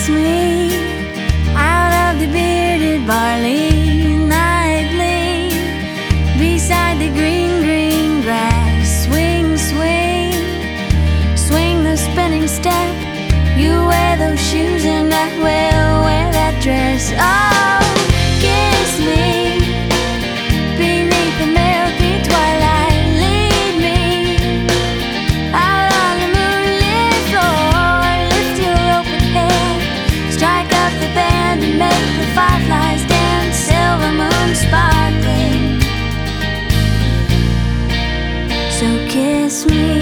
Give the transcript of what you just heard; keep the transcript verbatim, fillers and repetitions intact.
kiss me out of the bearded barley nightly, beside the green, green grass. Swing, swing, swing the spinning step. You wear those shoes and I will wear that dress. Oh, kiss me beneath the milky twilight. Lead me out on the moonlit floor. Lift your open head, strike up the band and make the fireflies dance. Silver moon sparkling. So kiss me